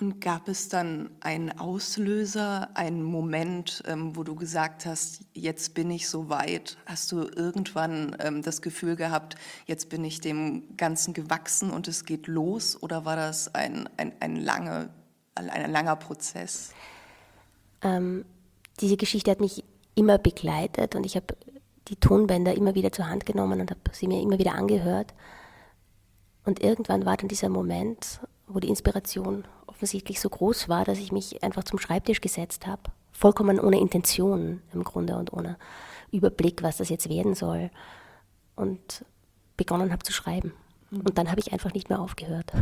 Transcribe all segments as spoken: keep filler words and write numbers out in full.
Und gab es dann einen Auslöser, einen Moment, ähm, wo du gesagt hast, jetzt bin ich so weit? Hast du irgendwann ähm, das Gefühl gehabt, jetzt bin ich dem Ganzen gewachsen und es geht los? Oder war das ein, ein, ein, lange, ein, ein langer Prozess? Ähm, diese Geschichte hat mich immer begleitet und ich habe die Tonbänder immer wieder zur Hand genommen und habe sie mir immer wieder angehört. Und irgendwann war dann dieser Moment, wo die Inspiration offensichtlich so groß war, dass ich mich einfach zum Schreibtisch gesetzt habe, vollkommen ohne Intention im Grunde und ohne Überblick, was das jetzt werden soll, und begonnen habe zu schreiben. Und dann habe ich einfach nicht mehr aufgehört.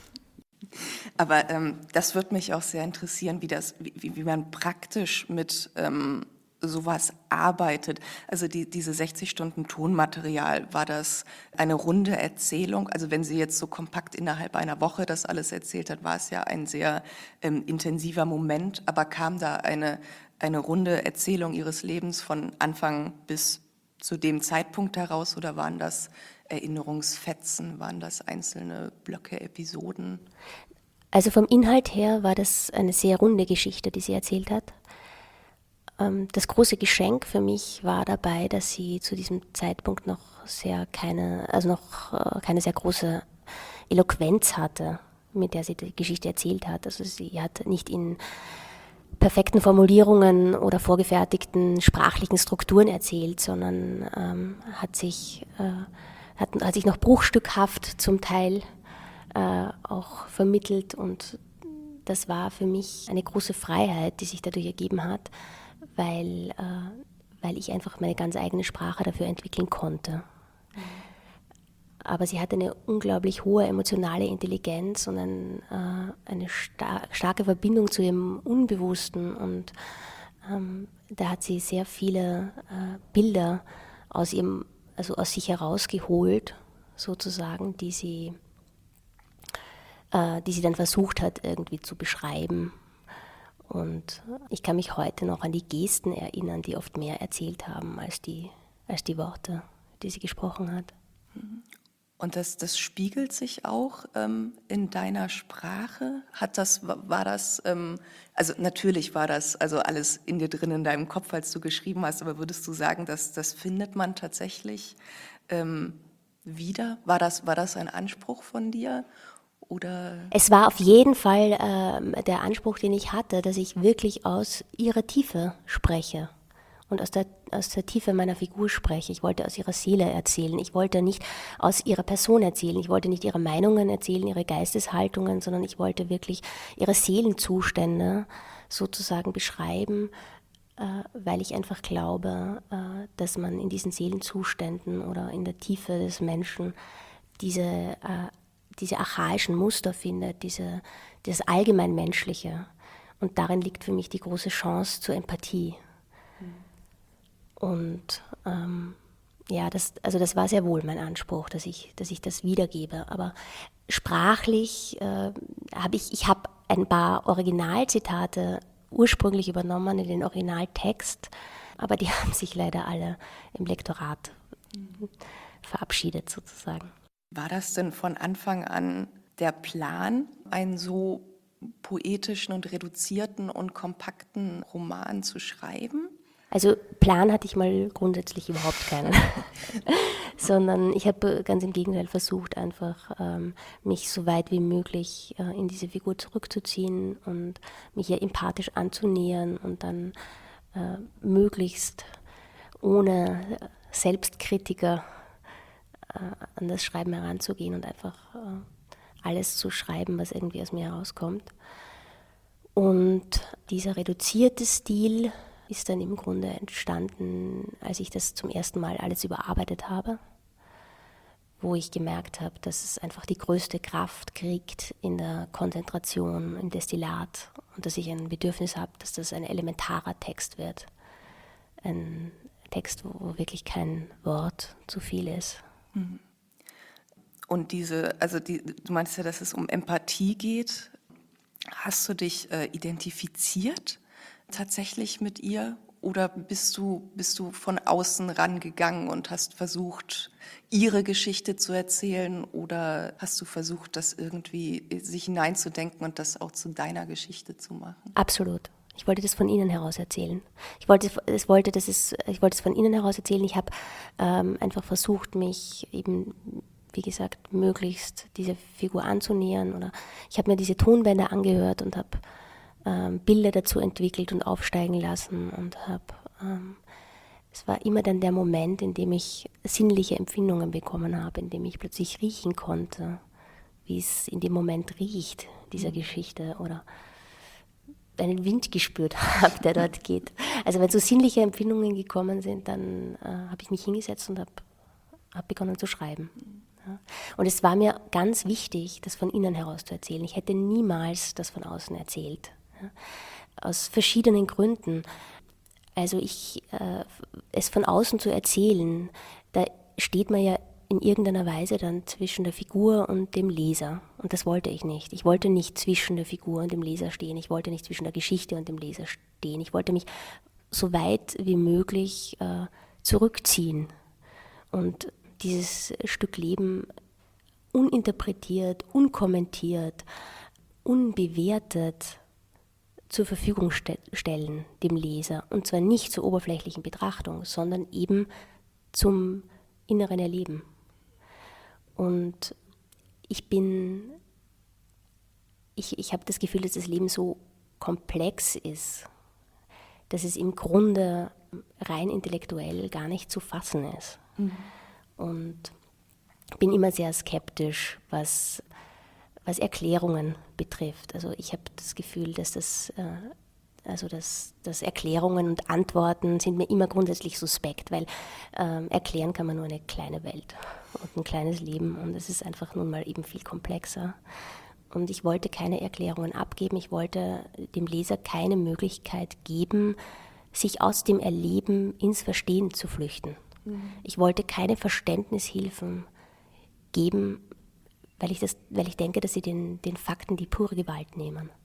Aber ähm, das würde mich auch sehr interessieren, wie, das, wie, wie man praktisch mit ähm, sowas arbeitet. Also die, diese sechzig Stunden Tonmaterial, war das eine runde Erzählung? Also wenn sie jetzt so kompakt innerhalb einer Woche das alles erzählt hat, war es ja ein sehr ähm, intensiver Moment. Aber kam da eine, eine runde Erzählung ihres Lebens von Anfang bis zu dem Zeitpunkt heraus, oder waren das Erinnerungsfetzen, waren das einzelne Blöcke, Episoden? Also vom Inhalt her war das eine sehr runde Geschichte, die sie erzählt hat. Das große Geschenk für mich war dabei, dass sie zu diesem Zeitpunkt noch sehr keine, also noch äh, keine sehr große Eloquenz hatte, mit der sie die Geschichte erzählt hat. Also sie hat nicht in perfekten Formulierungen oder vorgefertigten sprachlichen Strukturen erzählt, sondern ähm, hat sich äh, hat, hat sich noch bruchstückhaft zum Teil äh, auch vermittelt, und das war für mich eine große Freiheit, die sich dadurch ergeben hat, weil, äh, weil ich einfach meine ganz eigene Sprache dafür entwickeln konnte. Aber sie hatte eine unglaublich hohe emotionale Intelligenz und ein, äh, eine star starke Verbindung zu ihrem Unbewussten. Und ähm, da hat sie sehr viele äh, Bilder aus, ihrem, also aus sich herausgeholt, sozusagen, die sie, äh, die sie dann versucht hat, irgendwie zu beschreiben. Und ich kann mich heute noch an die Gesten erinnern, die oft mehr erzählt haben als die, als die Worte, die sie gesprochen hat. Und das, das spiegelt sich auch ähm, in deiner Sprache? Hat das, war das, ähm, also natürlich war das also alles in dir drin in deinem Kopf, als du geschrieben hast, aber würdest du sagen, dass das findet man tatsächlich ähm, wieder? War das, war das ein Anspruch von dir? Oder Es war auf jeden Fall ähm, der Anspruch, den ich hatte, dass ich wirklich aus ihrer Tiefe spreche und aus der, aus der Tiefe meiner Figur spreche. Ich wollte aus ihrer Seele erzählen. Ich wollte nicht aus ihrer Person erzählen. Ich wollte nicht ihre Meinungen erzählen, ihre Geisteshaltungen, sondern ich wollte wirklich ihre Seelenzustände sozusagen beschreiben, äh, weil ich einfach glaube, äh, dass man in diesen Seelenzuständen oder in der Tiefe des Menschen diese äh, diese archaischen Muster findet, diese, das Allgemeinmenschliche. Und darin liegt für mich die große Chance zur Empathie. Und ähm, ja, das, also das war sehr wohl mein Anspruch, dass ich, dass ich das wiedergebe. Aber sprachlich äh, habe ich, ich habe ein paar Originalzitate ursprünglich übernommen in den Originaltext, aber die haben sich leider alle im Lektorat verabschiedet sozusagen. war das denn von Anfang an der Plan, einen so poetischen und reduzierten und kompakten Roman zu schreiben? Also Plan hatte ich mal grundsätzlich überhaupt keinen, sondern ich habe ganz im Gegenteil versucht, einfach ähm, mich so weit wie möglich äh, in diese Figur zurückzuziehen und mich ihr empathisch anzunähern und dann äh, möglichst ohne Selbstkritiker äh, an das Schreiben heranzugehen und einfach äh, alles zu schreiben, was irgendwie aus mir herauskommt. Und dieser reduzierte Stil ist dann im Grunde entstanden, als ich das zum ersten Mal alles überarbeitet habe, wo ich gemerkt habe, dass es einfach die größte Kraft kriegt in der Konzentration, im Destillat, und dass ich ein Bedürfnis habe, dass das ein elementarer Text wird. Ein Text, wo wirklich kein Wort zu viel ist. Und diese, also die, du meinst ja, dass es um Empathie geht. Hast du dich äh, identifiziert tatsächlich mit ihr? oder bist du, bist du von außen rangegangen und hast versucht, ihre Geschichte zu erzählen, oder hast du versucht, das irgendwie sich hineinzudenken und das auch zu deiner Geschichte zu machen? Absolut. Ich wollte das von innen heraus erzählen. Ich wollte, es wollte, das ist, ich wollte es von innen heraus erzählen. Ich habe ähm, einfach versucht, mich eben, wie gesagt, möglichst dieser Figur anzunähern. Oder ich habe mir diese Tonbänder angehört und habe ähm, Bilder dazu entwickelt und aufsteigen lassen. Und habe, ähm, es war immer dann der Moment, in dem ich sinnliche Empfindungen bekommen habe, in dem ich plötzlich riechen konnte, wie es in dem Moment riecht, dieser mhm. Geschichte, oder einen Wind gespürt habe, der dort geht. Also wenn so sinnliche Empfindungen gekommen sind, dann äh, habe ich mich hingesetzt und habe hab begonnen zu schreiben. Ja. Und es war mir ganz wichtig, das von innen heraus zu erzählen. Ich hätte niemals das von außen erzählt. Ja. Aus verschiedenen Gründen. Also ich, äh, es von außen zu erzählen, da steht man ja in irgendeiner Weise dann zwischen der Figur und dem Leser. Und das wollte ich nicht. Ich wollte nicht zwischen der Figur und dem Leser stehen. Ich wollte nicht zwischen der Geschichte und dem Leser stehen. Ich wollte mich so weit wie möglich äh, zurückziehen und dieses Stück Leben uninterpretiert, unkommentiert, unbewertet zur Verfügung ste- stellen dem Leser. Und zwar nicht zur oberflächlichen Betrachtung, sondern eben zum inneren Erleben. Und ich bin, ich, ich habe das Gefühl, dass das Leben so komplex ist, dass es im Grunde rein intellektuell gar nicht zu fassen ist. Mhm. Und bin immer sehr skeptisch, was, was Erklärungen betrifft. Also ich habe das Gefühl, dass das, äh, also dass, dass Erklärungen und Antworten sind mir immer grundsätzlich suspekt, weil ähm, erklären kann man nur eine kleine Welt und ein kleines Leben, und es ist einfach nun mal eben viel komplexer. Und ich wollte keine Erklärungen abgeben, ich wollte dem Leser keine Möglichkeit geben, sich aus dem Erleben ins Verstehen zu flüchten. Mhm. Ich wollte keine Verständnishilfen geben, weil ich, das, weil ich denke, dass sie den, den Fakten die pure Gewalt nehmen.